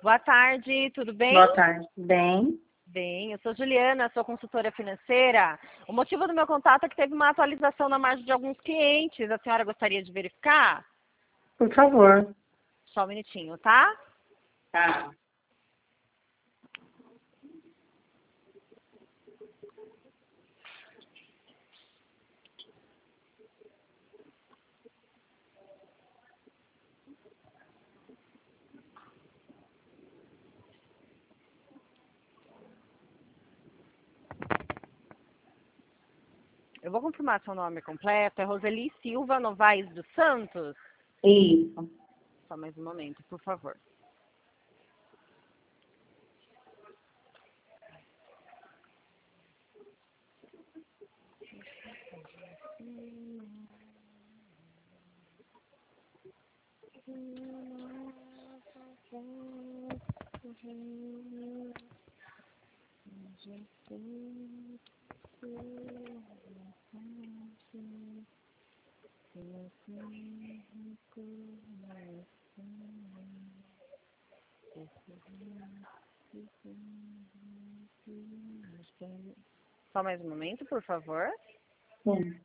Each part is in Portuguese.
Boa tarde, tudo bem? Boa tarde. Bem, Bem, eu sou Juliana, sou consultora financeira. O motivo do meu contato é que teve uma atualização na margem de alguns clientes. A senhora gostaria de verificar? por favor. Só um minutinho, tá? Tá. Eu vou confirmar seu nome completo. É Roseli Silva Novaes dos Santos? Isso. Só mais um momento, por favor. Só mais um momento, por favor. Sim.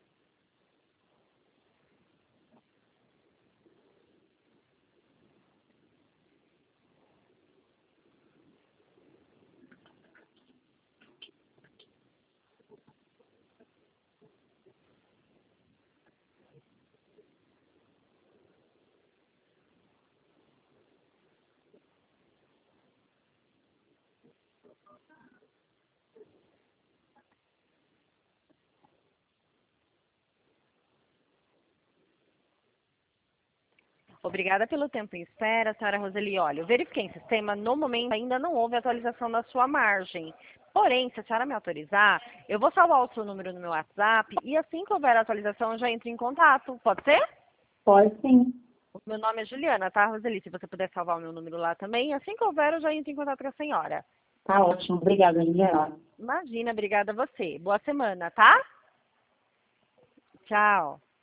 Obrigada pelo tempo em espera, senhora Roseli. Olha, eu verifiquei em sistema, no momento ainda não houve atualização da sua margem. Porém, se a senhora me autorizar, eu vou salvar o seu número no meu WhatsApp e assim que houver atualização eu já entro em contato. Pode ser? Pode sim. O meu nome é Juliana, tá, Roseli? Se você puder salvar o meu número lá também, assim que houver eu já entro em contato com a senhora. Tá ótimo. Obrigada, Juliana. Imagina, obrigada a você. Boa semana, tá? Tchau.